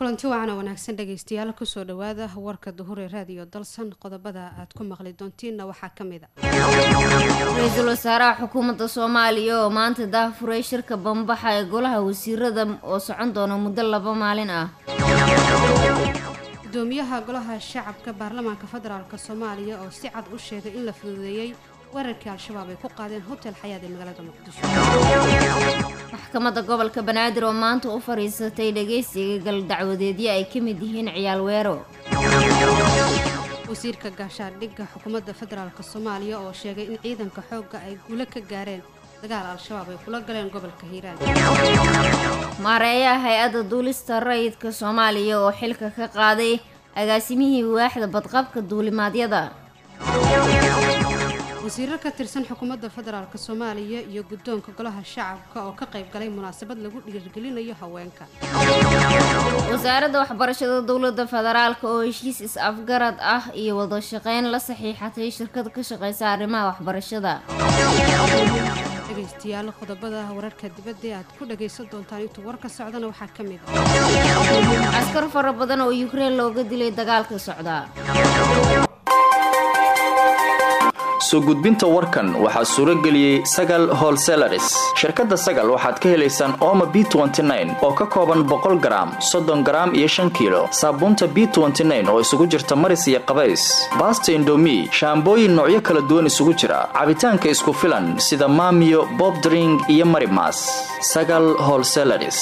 kulanti wacan wanaagsan dhageystayaal ku soo dhawaada warka duhur ee raadiyo dalsan qodobada aad ku maqli doontiinna waxaa ka mid ah Ra'iisul Wasaaraha Xukuumadda Soomaaliya oo maanta daahfuray shirka bambaxa ee golaha wasiirada oo socon doona muddo 2 maalin ah. Gudoomiyaha golaha shacabka baarlamaanka federaalka Soomaaliya oo si cad u sheegay in la fududeeyay weerarkii al-shabaab ay ku qaadeen hotel Xayaat ee magaalada Muqdisho. Maxkamadda gobolka Banaadir oo maanta u fariisatay dhageysiga gal dacwadeedyo ay ka mid yihiin ciyaal weero. wasiirka gaashaandhigga xukuumadda federaalka Soomaaliya oo sheegay in ciidanka xoogga ay guulo ka gaareen dagaal al-shabaab ay kula galeen gobolka Hiiraan. Maareeyaha hay'adda duulista rayidka Soomaaliya oo xilka ka qaaday agaasimihii waaxda badqabka duulimaadyada. wasiirka ka tirsan xukuumadda federaalka Soomaaliya iyo guddoonka golaha shacabka oo ka qayb galay munaasabad lagu dhiirgelinayo haweenka. wasaaradda waxbarashada dowladda federaalka oo heshiis is-afgarad ah iyo wada shaqeyn la saxiixatay shirkad ka shaqeysa arrimaha waxbarashada. dhageystayaal qodobada wararka dibadda aad ku dhageysan doontaan intuu warka socdana waxaa ka mid ah askar fara badan oo Ukraine looga dilay dagaalka socda. soo gudbinta warkan waxaa suuro geliyay Sagal Wholesalers. Shirkadda Sagal waxaad ka helaysaan Omo B29 oo ka kooban 100 gram, 30 gram iyo 5 kilo. Saabuunta B29 oo isugu jirta maris iyo qabays. Basta Indomie, shaambooyin noocyo kala duwan isugu jira. Cabitaanka isku filan sida Maamiyo, Bob Drink iyo Marimas. Sagal Wholesalers.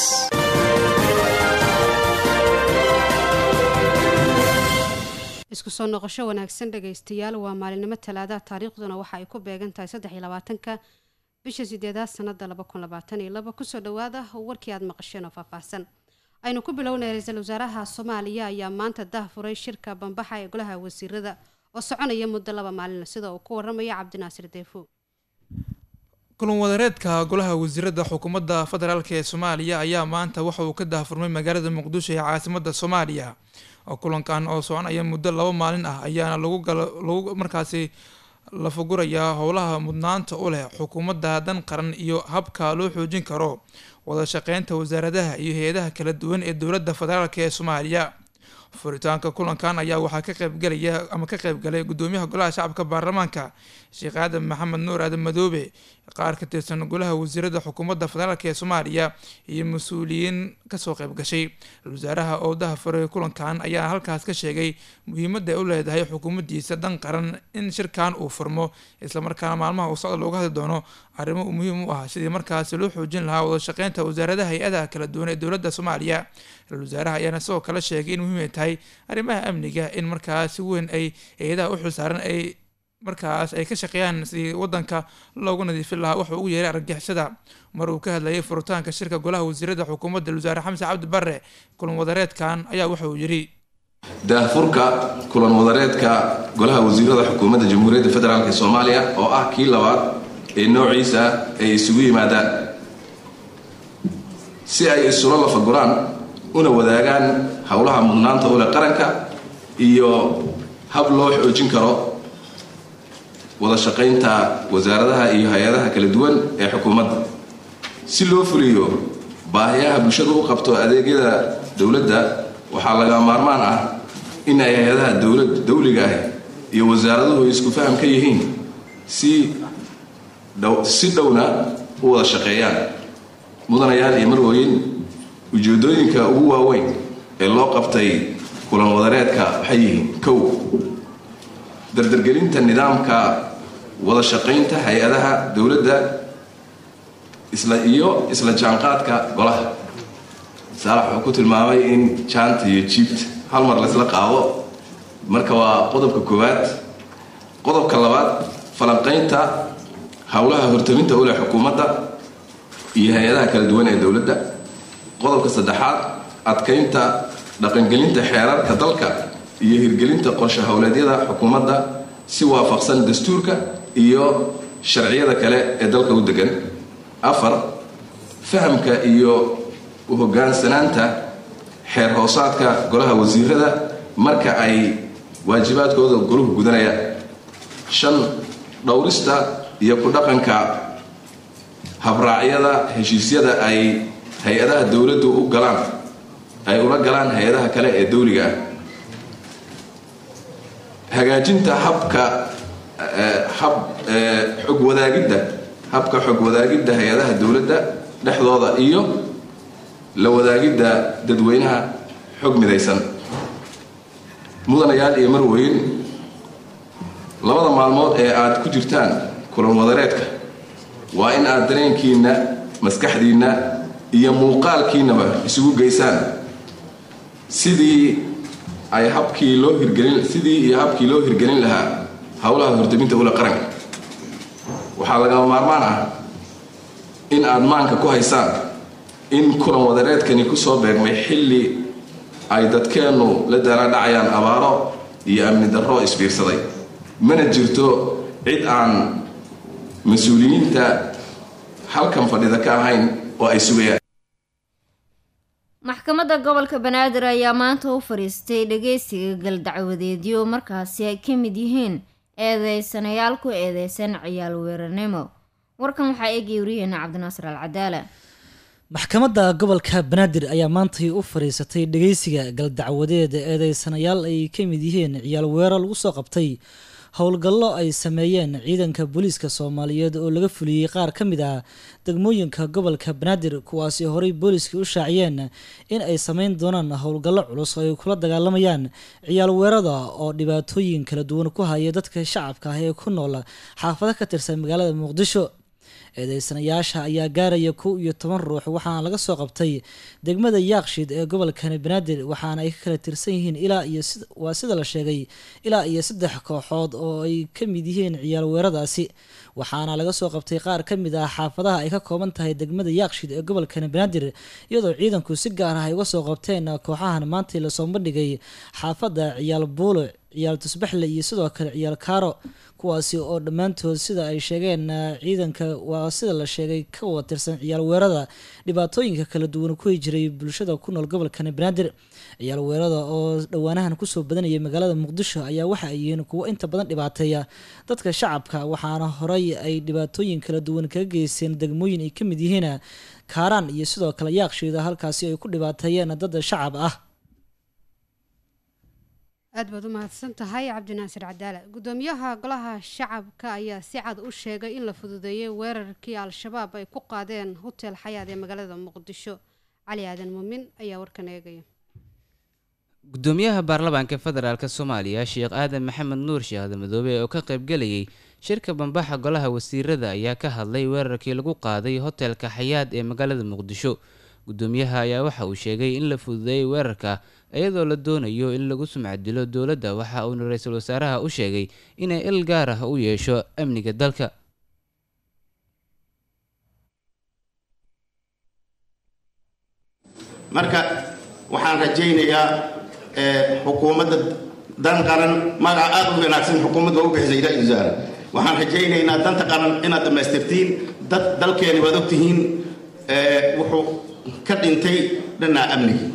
isku soo noqosho wanaagsan dhageystayaal waa maalinimo talaada taariikhduna waxa ay ku beegan tahay 23-ka bisha 8aad sanada 2022 ku soo dhawaada warkii aad maqasheen oo faahfaahsan aynu ku bilownay ra'iisul wasaaraha Soomaaliya ayaa maanta daahfuray shirka bambaxa ee golaha wasiirada oo soconaya muddo 2 maalin sida uu ku waramay Cabdinaasir Deefo. kulan wadareedka golaha wasiirada xukuumadda federaalka ee Soomaaliya ayaa maanta waxa uu ka daahfurmay magaalada Muqdisho ee caasimadda Soomaaliya. oo kulankan oo soconaya muddo 2 maalin ah ayaana lagu markaasi la fugurayaa howlaha mudnaanta u leh xukuumadda dan qaran iyo habka loo xoojin karo wada shaqeynta wasaaradaha iyo hay'adaha kala duwan ee dowladda federaalka ee Soomaaliya. furitaanka kulankan ayaa waxaa ka qayb galay gudoomiyaha golaha shacabka baarlamaanka Sheekh Aadan Maxamed Nuur Aadan Madoobe, qaar ka tirsan golaha wasiirada xukuumadda federaalka ee Soomaaliya iyo mas'uuliyiin ka soo qayb gashay. wasaaraha oo daahfuray kulankan ayaa halkaas ka sheegay muhiimadda ay u leedahay xukuumaddiisa dan qaran in shirkan uu furmo isla markaana maalmaha uu socdo looga hadli doono arrimo muhiim u ah sidii markaas loo xoojin lahaa wada shaqeynta wasaaradaha hay'adaha kala duwan ee dowladda Soomaaliya. wasaaraha ayaana sidoo kale sheegay in muhiim ay tahay arrimaha amniga in markaas si weyn ay hay'adaha u xilsaaran ay markaas ay ka shaqeeyaan sidii wadanka loogu nadiifin lahaa waxa ugu yeeray argagixisada. mar uu ka hadlayay furitaanka shirka golaha wasiirada xukuumadda wasaare Xamse Cabdi Barre kulan wadareedkan ayaa waxa uu yiri daahfurka kulan wadareedka golaha wasiirada xukuumadda Jamhuuriyadda Federaalka Soomaaliya oo ah kii labaad ee noociisa ay isugu yimaadaan si ay isula la faguraan una wadaagaan howlaha mudnaanta u leh qaranka iyo hab loo xoojin karo wada shaqeynta wasaaradaha iyo hay'adaha kala duwan ee xukuumadda si loo fuliyo baahiyaha bulshadu u qabto adeegyada dowladda. waxaa laga maarmaan ah in ay hay'adaha dawliga ah iyo wasaaraduhu isku faham ka yihiin si dhowna u wada shaqeeyaan. mudanayaal iyo marwooyin, ujeedooyinka ugu waaweyn ee loo qabtay kulan wadareedka waxay yihiin: 1. dardargelinta nidaamka wada shaqeynta hay'adaha dowladda isla jaanqaadka golaha. saalax wuxuu ku tilmaamay in jaanta iyo jiibta hal mar la isla qaado, marka waa qodobka 1. qodobka 2, falanqeynta howlaha hortaminta u leh xukuumadda iyo hay'adaha kala duwan ee dowladda. qodobka 3, adkeynta dhaqangelinta xeerarka dalka iyo hirgelinta qorshe howleedyada xukuumadda si waafaqsan dastuurka iyo sharciyada kale ee dalka u degan. 4, fahamka iyo u hoggaansanaanta xeer hoosaadka golaha wasiirada marka ay waajibaadkooda goluhu gudanayaan. 5, dhowrista iyo ku dhaqanka habraacyada heshiisyada ay hay-adaha dawladdu u galaan ay ula galaan hay-adaha kale ee dawliga ah. hagaajinta habka xog wadaagidda hay-adaha dowladda dhexdooda iyo la wadaagidda dadweynaha xog midaysan. mudanayaal iyo marweyn, labada maalmood ee aad ku jirtaan kulan wadareedka waa in aad dareenkiinna, maskaxdiinna iyo muuqaalkiinnaba isugu geysaan sidii habkii loo hirgelin lahaa howlaha hortaminta ula qaranka. waxaa lagama maarmaan ah in aad maanka ku haysaan in kulan wadareedkani ku soo beegmay xilli ay dadkeennu la daalaadhacayaan abaaro iyo amni darro isbiirsaday. mana jirto cid aan mas-uuliyiinta halkan fadhida ka ahayn oo ay sugayaan. maxkamadda gobolka banaadir ayaa maanta u fariistay dhageysiga galdacwadeedyo markaasi ay ka mid yihiin eedeysanayaal ku eedeysan ciyaal weerarnimo. warkan waxaa eegay wariyaheena cabdinaasir al cadaala. maxkamadda gobolka banaadir ayaa maantay u fariisatay dhageysiga galdacwadeed eedeysanayaal ay ka mid yihiin ciyaal weerar lagu soo qabtay howlgallo ay sameeyeen ciidanka booliiska Soomaaliyeed oo laga fuliyay qaar ka mid ah degmooyinka gobolka banaadir, kuwaasi horey booliiska u shaaciyeen in ay sameyn doonaan howlgallo culus oo ay kula dagaalamayaan ciyaal weerarada oo dhibaatooyin kala duwan ku haya dadka shacabka ah ee ku nool xaafado ka tirsan magaalada Muqdisho. eedeysanayaasha ayaa gaaraya 11 ruux waxaana laga soo qabtay degmada Yaaqshiid ee gobolka banaadir, waxaana ay kala tirsan yihiin sida la sheegay ilaa iyo 3 kooxood oo ay ka mid yihiin ciyaal weeraradaasi. waxaana laga soo qabtay qaar ka mid ah xaafadaha ay ka kooban tahay degmada Yaaqshiid ee gobolka banaadir, iyadoo ciidanku si gaar ah ay uga soo qabteen kooxahan maanta la soo bandhigay xaafada ciyaal buulo, ciyaal tusbaxle iyo sidoo kale ciyaal kaaro, kuwaasi oo dhammaantood sida ay sheegeen ciidanka waa sida la sheegay ka wada tirsan ciyaal weerarada dhibaatooyinka kala duwan ku jiray bulshada ku nool gobolka banaadir. ciyaal weerarada oo dhawaanahan kusoo badanayay magaalada Muqdisho ayaa waxa ay yihiin kuwo inta badan dhibaateeya dadka shacabka, waxaana horey ay dhibaatooyin kala duwan kaga geysteen degmooyin ay ka mid yihiin Kaaraan iyo sidoo kale Yaaqshiid, halkaasi ay ku dhibaateeyeen dad shacab ah. aad baad u mahadsan tahay cabdinaasir cadaala. gudoomiyaha golaha shacabka ayaa si cad u sheegay in la fududeeyay weerarkii al-shabaab ay ku qaadeen hotel xayaad ee magaalada Muqdisho. cali aadan muumin ayaa warkan eegaya. gudoomiyaha baarlamaanka federaalka Soomaaliya Sheekh Aadan Maxamed Nuur Sheekh Madoobe oo ka qayb galayay shirka bambaxa golaha wasiirada ayaa ka hadlay weerarkii lagu qaaday hotelka xayaad ee magaalada Muqdisho. gudoomiyaha ayaa waxa uu sheegay in la fududeeyay weerarka iyadoo la doonayo in lagu sumcadilo dowladda. waxa uu ra'iisul wasaaraha u sheegay inay il gaar ah u yeesho amniga dalka. marka waxaan rajaynayaa xukuumadda dan qaran magac aad u wanaagsan xukuumadda u bixisay ra'iisul wasaare. waxaan rajaynaynaa danta qaran inaad dhammaystirtiin dalkeena waad ogtihiin wuxuu ka dhintay dhinaca amniga.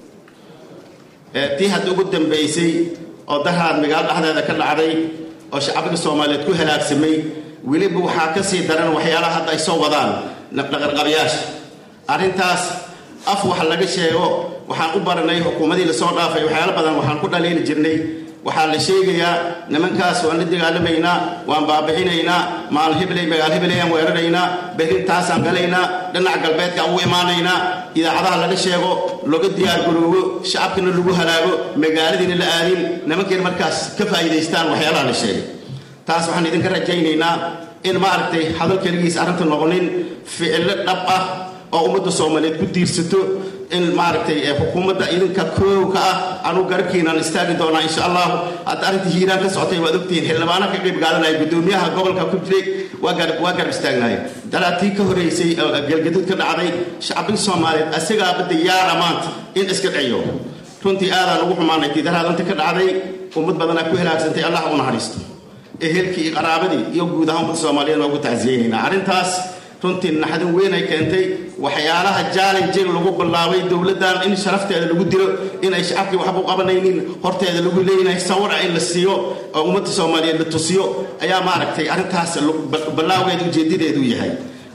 tii hadda ugu dambaysay oo daraad magaalo dhexdeeda ka dhacday oo shacabka Soomaaliyeed ku halaagsamay, weliba waxaa ka sii daran waxyaalaha hadda ay soo wadaan dhaqanqabayaasha. arrintaas af wax laga sheego waxaan u baranay xukuumadii la soo dhaafay waxyaalo badan waxaan ku dhaleeli jirnay. waxaa la sheegayaa nimankaas waan la dagaalamaynaa, waan baabixinaynaa, magaalo hibley aan weeraraynaa, berrintaasaan galaynaa, dhinaca galbeedka ugu imaanaynaa. idaacadaha laga sheego, laga diyaar garoobo, shacabkana lagu halaago, magaaladiina la aadin, nimankiina markaas ka faa'iidaystaan waxyaalaha la sheegay. taas waxaan idinka rajaynaynaa in maaragtay hadal keligiis arrinta noqonin, ficilo dhab ah oo ummadda Soomaaliyeed ku diirsato. in maaragtay xukuumadda idinka koowka ah anu garabkiinaan istaagi doonaa insha Allah. hadda arrintii hiiraan ka socotay waad ogtihiin, xildhibaano ka qayb qaadanaya, gudoomiyaha gobolka ku jiray waa garab istaagnaayeen. dalaatii ka horeysay galgaduud ka dhacday shacabka Soomaaliyeed asagaa badiyaar maanta in iska dhayo. runtii aadaan ugu xumaanay daraadanta ka dhacday, ummad badan ku halaagsantay. Allah u naxariisto ehelkii qaraabadii iyo guud ahaan ummadda Soomaaliyeed ugu tacsiyeynaa. arrintaas runtii naxdin weyn ay keentay. waxyaalaha challenge lagu bilaabay dowladdan in sharafteeda lagu dilo, in ay shacabkii waxba u qabanaynin, horteeda lagu leeyahay sawir in la siiyo oo ummadda Soomaaliyeed la tusiyo ayaa maaragtay arrintaas bilaawgeed ujeedideedu yahay.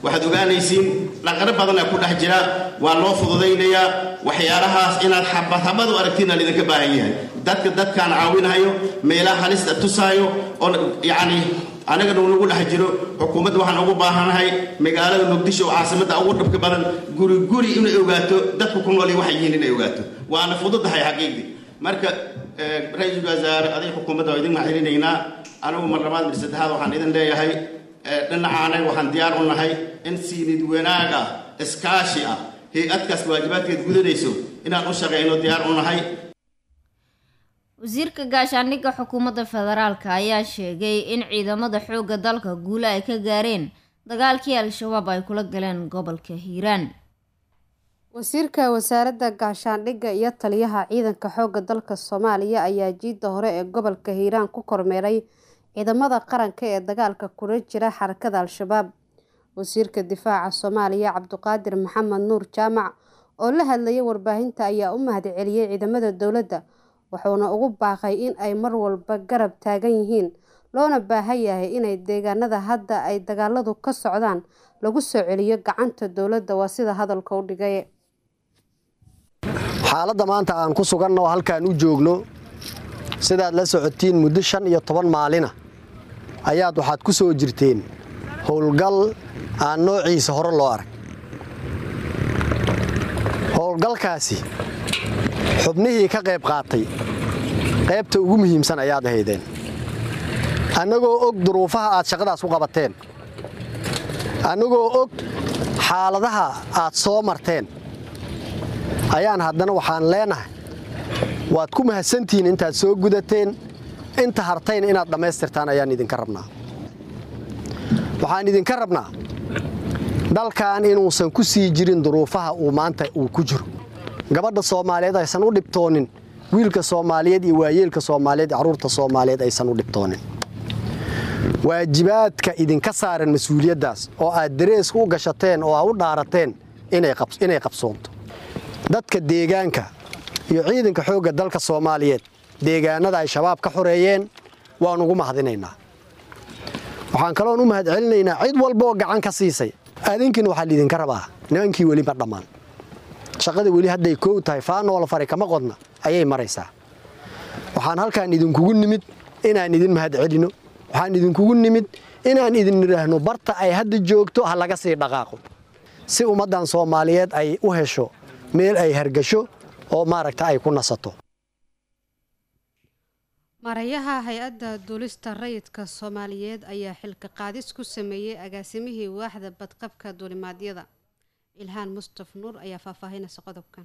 waxaad ogaanaysiin dhaqano badan ee ku dhex jira waa loo fududaynayaa waxyaalahaas inaad xabad u aragtiin aan idinka baahan yahay dadkaan caawinayo meelaha halista tusaayo oo yacni anagana lagu dhex jiro xukuumadda waxaan ugu baahanahay magaalada muqdisho oo caasimadda ugu dhibka badan guri inay ogaato dadku ku nool waxay yihiin inay ogaato waana fududahay xaqiiqdii marka ra-iisul wasaare aday xukuumadda waa idin mahadcelinaynaa anigu mar labaad mar saddexaad waxaan idin leeyahay dhinacaanay waxaan diyaar u nahay in siinid wanaag ah iskaashi ah hay-adkaas waajibaadkeed gudanayso inaan u shaqayno diyaar u nahay. wasiirka gaashaandhigga xukuumadda federaalka ayaa sheegay in ciidamada xoogga dalka guule ay ka gaareen dagaalkii al-shabaab ay kula galeen gobolka hiiraan. wasiirka wasaaradda gaashaandhigga iyo taliyaha ciidanka xoogga dalka Soomaaliya ayaa jiidda hore ee gobolka hiiraan ku kormeeray ciidamada qaranka ee dagaalka kula jira xarakada al-shabaab. wasiirka difaaca Soomaaliya Cabdiqaadir Maxamed Nuur Jaamac oo la hadlayay warbaahinta ayaa u mahadceliyay ciidamada dowladda wuxuuna ugu baaqay in ay mar walba garab taagan yihiin loona baahan yahay inay deegaanada hadda ay dagaaladu ka socdaan lagu soo celiyo gacanta dowladda waa sida hadalka u dhigay. xaaladda maanta aan ku suganno halkaan u joogno sidaad la socotiin muddo 15 maalin ayaad waxaad ku soo jirteen howlgal aan noociisa hore loo arag. howlgalkaasi xubnihii ka qayb qaatay qaybta ugu muhiimsan ayaad ahaydeen annagoo og duruufaha aad shaqadaas u qabateen annagoo og xaaladaha aad soo marteen ayaan haddana waxaan leenahay waad ku mahadsantihiin intaad soo gudateen inta hartayn inaad dhammaystirtaan ayaan idinka rabnaa. waxaan idinka rabnaa dalkan inuusan ku sii jirin duruufaha uu maanta uu ku jiro. gabadha Soomaaliyeed aysan u dhibtoonin wiilka Soomaaliyeed iyo waayeelka Soomaaliyeed carruurta Soomaaliyeed aysan u dhibtoonin. waajibaadka idinka saaran mas'uuliyadaas oo aad darees u gashateen oo aad u dhaarateen inay qabsoonto. dadka deegaanka iyo ciidanka xoogga dalka Soomaaliyeed deegaanada ay shabaab ka xoreeyeen waan ugu mahadinaynaa. waxaan kaloo u mahadcelinaynaa cid walba oo gacan ka siisay. adinkiina waxaa idinka rabaa nimankii weli ma dhammaan. shaqada weli hadday koow tahay faanoola fari kama qodna ayay maraysaa. waxaan halkaan idinkugu nimid inaan idin mahadcelino. waxaan idinkugu nimid inaan idin niraahno barta ay hadda joogto ha laga sii dhaqaaqo si ummadan Soomaaliyeed ay u hesho meel ay hargasho oo maaragta ay ku nasato. marayaha hay-adda duulista rayidka Soomaaliyeed ayaa xilka qaadis ku sameeyay agaasimihii waaxda badqabka duulimaadyada. ilhaan Mustaf Nuur ayaa faahfaahinaysa qodobkan.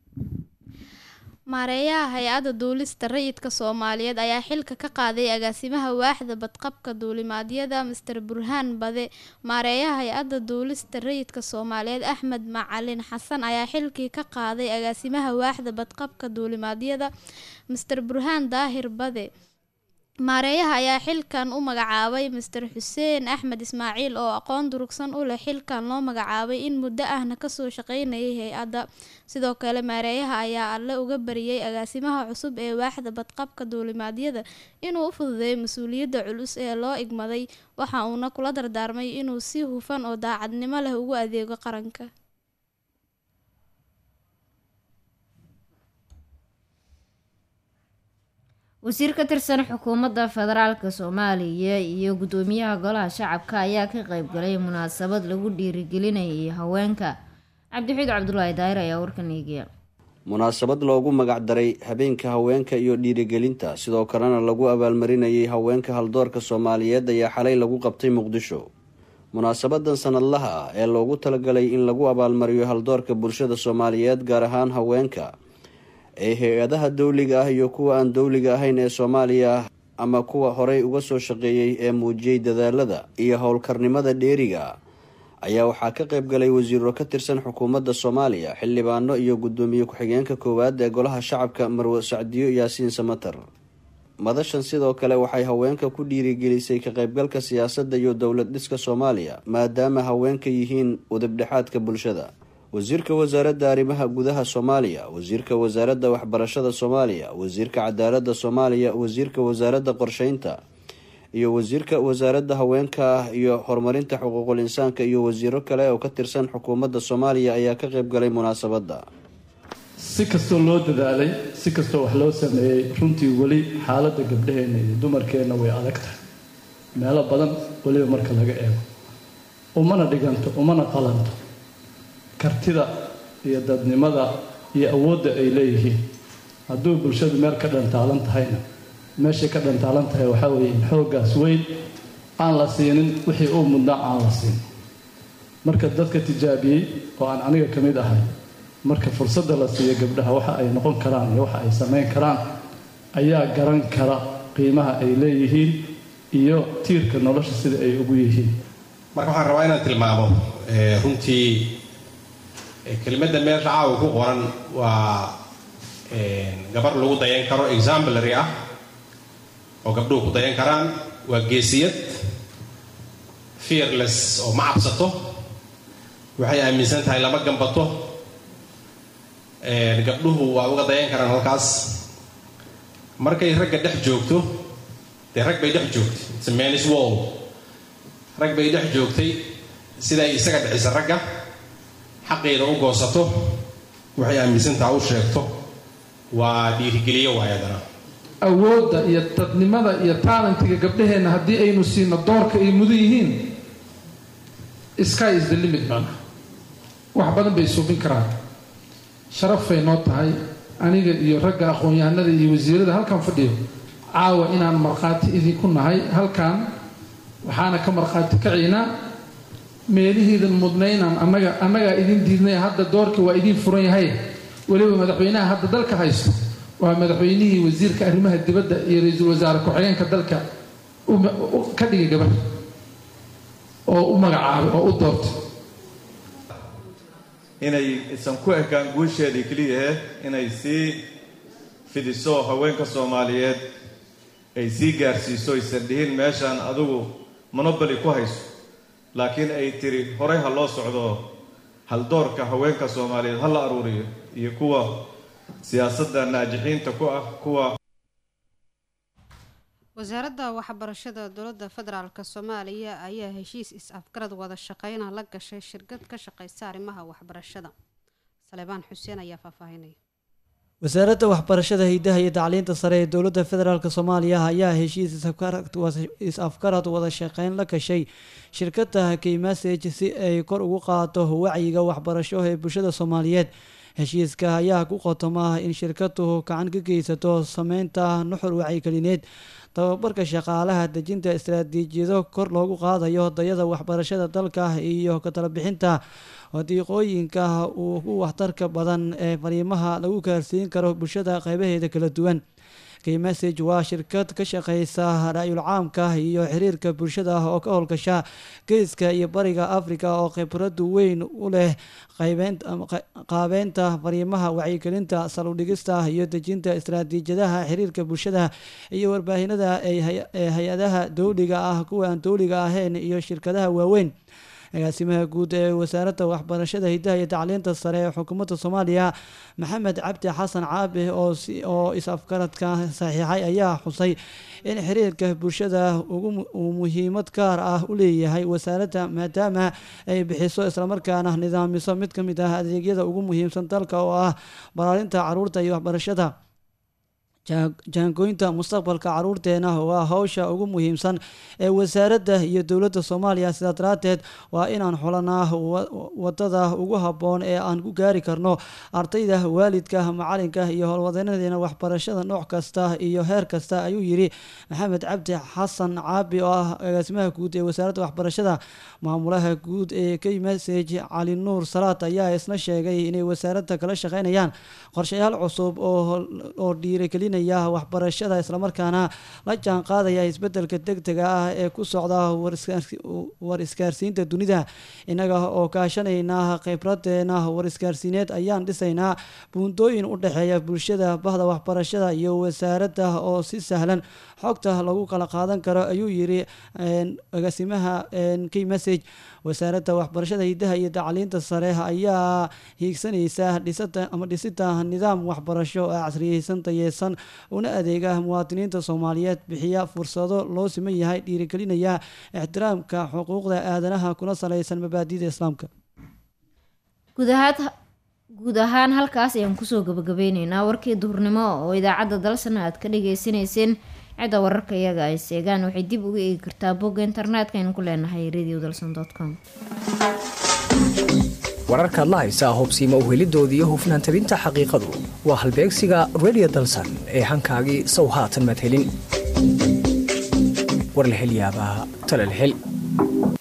maareeyaha hay-adda duulista rayidka Soomaaliyeed ayaa xilka ka qaaday agaasimaha waaxda badqabka duulimaadyada Mr. Burhaan Bade. maareeyaha hay-adda duulista rayidka Soomaaliyeed Axmed Macalin Xasan ayaa xilkii ka qaaday agaasimaha waaxda badqabka duulimaadyada Mr. Burhaan Daahir Bade. maareeyaha ayaa xilkan u magacaabay Mr. Xuseen Axmed Ismaaciil oo aqoon durugsan u leh xilkan loo magacaabay in muddo ahna kasoo shaqeynayay hay-adda. sidoo kale maareeyaha ayaa alle uga bariyay agaasimaha cusub ee waaxda badqabka duulimaadyada inuu u fududeeyo mas-uuliyadda culus ee loo igmaday waxa uuna kula dardaarmay inuu si hufan oo daacadnimo leh ugu adeego qaranka. wasiir ka tirsan xukuumadda federaalka Soomaaliya iyo gudoomiyaha golaha shacabka ayaa ka qayb galay munaasabad lagu dhiirigelinayay haweenka. Cabdixiid Cabdullaahi Daahir ayaa warkan eegaya. munaasabad loogu magac daray habeenka haweenka iyo dhiirigelinta sidoo kalena lagu abaalmarinayay haweenka haldoorka Soomaaliyeed ayaa xalay lagu qabtay Muqdisho. munaasabadan sanadlaha ah ee loogu talagalay in lagu abaalmariyo haldoorka bulshada Soomaaliyeed gaar ahaan haweenka ee hay-adaha dawliga ah iyo kuwa aan dawliga ahayn ee Soomaaliya ama kuwa horey uga soo shaqeeyay ee muujiyay dadaalada iyo howlkarnimada dheeriga ayaa waxaa ka qayb galay wasiiro ka tirsan xukuumadda Soomaaliya, xildhibaano iyo gudoomiye ku-xigeenka koowaad ee golaha shacabka Marwo Sacdiyo Yaasiin Samatar. madashan sidoo kale waxay haweenka ku dhiirigelisay ka qaybgalka siyaasadda iyo dowlad dhiska Soomaaliya maadaama haweenka yihiin udubdhexaadka bulshada. wasiirka wasaaradda arrimaha gudaha Soomaaliya, wasiirka wasaaradda waxbarashada Soomaaliya, wasiirka cadaaladda Soomaaliya, wasiirka wasaaradda qorsheynta iyo wasiirka wasaaradda haweenka iyo horumarinta xuquuqul insaanka iyo wasiiro kale oo ka tirsan xukuumadda Soomaaliya ayaa ka qayb galay munaasabadda. si kastoo loo dadaalay, si kastoo wax loo sameeyay, runtii wali xaaladda gabdhaheena iyo dumarkeena way adag tahay meelo badan waliba marka laga eego. umana dhiganto, umana qalanto kartida iyo dadnimada iyo awoodda ay leeyihiin. hadduu bulshadu meel ka dhantaalan tahayna meeshay ka dhantaalan tahay waxaa weeye in xooggaas weyn aan la siinin wixii uu mudnaa aan la siin. marka dadka tijaabiyey oo aan aniga ka mid ahay, marka fursadda la siiyo gabdhaha waxa ay noqon karaan iyo waxa ay samayn karaan ayaa garan kara qiimaha ay leeyihiin iyo tiirka nolosha sida ay ugu yihiin. marka waxaan rabaa inaan tilmaamo runtii kelimadda meesha caawa ku qoran waa gabar lagu dayan karo, exemplary ah oo gabdhuhu ku dayan karaan. waa geesiyad fearless oo ma cabsato, waxay aaminsan tahay lama gambato. gabdhuhu waa uga dayan karaan halkaas. markay ragga dhex joogto dee rag bay dhex joogtay, it's a man's world. rag bay dhex joogtay siday isaga dhicisa ragga xaqeeda u goosato, waxay aaminsantaha u sheegto, waa dhiirigeliyo waayadana. awoodda iyo dadnimada iyo taalentiga gabdhaheenna haddii aynu siino doorka ay mudan yihiin, sky is the limit bana wax badan bay suubin karaan. sharafay noo tahay aniga iyo ragga aqoon-yahanada iyo wasiirada halkan fadhiyo caawa inaan markhaati idinku nahay. halkan waxaana ka markhaati kaciynaa meelihiidan mudnaynaan annagaa idin diidnay. hadda doorkii waa idin furan yahay. weliba madaxweynaha hadda dalka haysto waa madaxweynihii wasiirka arrimaha dibadda iyo ra-iisul wasaare ku-xigeenka dalka ka dhigay gabar oo u magacaabay oo u doortay. inay isan ku ekaan guusheedii keliyahe inay sii fidiso haweenka Soomaaliyeed, ay sii gaarsiiso, aysan dhihin meeshaan adigu monopoly ku hayso, laakiin ay tiri horey ha loo socdo, haldoorka haweenka Soomaaliyeed ha la aruuriyo iyo kuwa siyaasadda naajixiinta ku ah. kuwa wasaaradda waxbarashada dowladda federaalk Soomaaliya ayaa heshiis is-afgarad wada shaqeyn la gashay shirkad ka shaqeysa arrimaha waxbarashada. Saleebaan Xuseen ayaa faahfaahinaya. wasaaradda waxbarashada hidaha iyo tacliinta sare ee dowladda federaalk Soomaaliya ayaa heshiis is-afgarad wada shaqeyn la gashay shirkadda K-Message si ay kor ugu qaado wacyiga waxbarasho ee bulshada Soomaaliyeed. heshiiska ayaa ku qotoma in shirkadu gacan ka geysato sameynta nuxur wacyigelineed, tababarka shaqaalaha, dejinta istaraatiijiyado kor loogu qaadayo dayada waxbarashada dalka iyo ka tala bixinta wadiiqooyinka ugu waxtarka badan ee fariimaha lagu gaarsiin karo bulshada qaybaheeda kala duwan. K-Message waa shirkad ka shaqeysa ra'yul caamka iyo xiriirka bulshada oo ka howlgasha geeska iyo bariga Afrika oo khibrad weyn u leh qaabeynta fariimaha wacyigelinta, sal u dhigista iyo dejinta istaraatiijiyadaha xiriirka bulshada iyo warbaahinada ee hay-adaha dowliga ah, kuwa aan dowliga ahayn iyo shirkadaha waaweyn. agaasimaha guud ee wasaaradda waxbarashada hidaha iyo tacliinta sare ee xukuumadda Soomaaliya Maxamed Cabdi Xasan Caabi oo is-afgaradka saxiixay ayaa xusay in xiriirka bulshada uu muhiimad gaar ah u leeyahay wasaaradda, maadaama ay bixiso islamarkaana nidaamiso mid ka mid ah adeegyada ugu muhiimsan dalka oo ah baraarinta caruurta iyo waxbarashada. jaangooynta mustaqbalka caruurteena waa hawsha ugu muhiimsan ee wasaaradda iyo dowladda Soomaaliya. sidaa daraateed waa inaan xulanaa wadada ugu habboon ee aan ku gaari karno ardayda, waalidka, macalinka iyo howlwadeenadeena waxbarashada nooc kasta iyo heer kasta, ayuu yiri Maxamed Cabdi Xasan Caabi oo ah agaasimaha guud ee wasaaradda waxbarashada. maamulaha guud ee K-Message Cali Nuur Salaad ayaa isna sheegay inay wasaaradda kala shaqeynayaan qorshayaal cusub oo dhiirigelin waxbarashada islamarkaana la jaan qaadaya isbedelka degdega ah ee ku socda war isgaarsiinta dunida. inaga oo kaashanayna khibradeena war isgaarsiineed ayaan dhisaynaa buundooyin u dhexeeya bulshada, bahda waxbarashada iyo wasaaradda oo si sahlan xogta lagu kala qaadan karo, ayuu yiri agaasimaha K-Message. wasaaradda waxbarashada hidaha iyo tacliinta sare ayaa hiigsanaysa dhisida nidaam waxbarasho oo casriyeysan, tayeysan una adeega muwaadiniinta soomaaliyeed, bixiya fursado loo siman yahay, dhiirigelinaya ixtiraamka xuquuqda aadanaha kuna salaysan mabaadi'da islaamka. guud ahaan halkaas ayaan kusoo gabagabeyneynaa warkii duhurnimo oo idaacadda dalsana aad ka dhagaysanayseen. cidda wararka iyaga ay seegaan waxay dib uga eegi kartaa bogga internetka aynu ku leenahay radiodalson.com. wararkaad la haysaa hubsiimo uhelidoodii iyo hufnaan tabinta xaqiiqadu waa halbeegsiga radio dalsan ee hankaagii sow haatan madhelin. war la hel yaabaa tala la hel.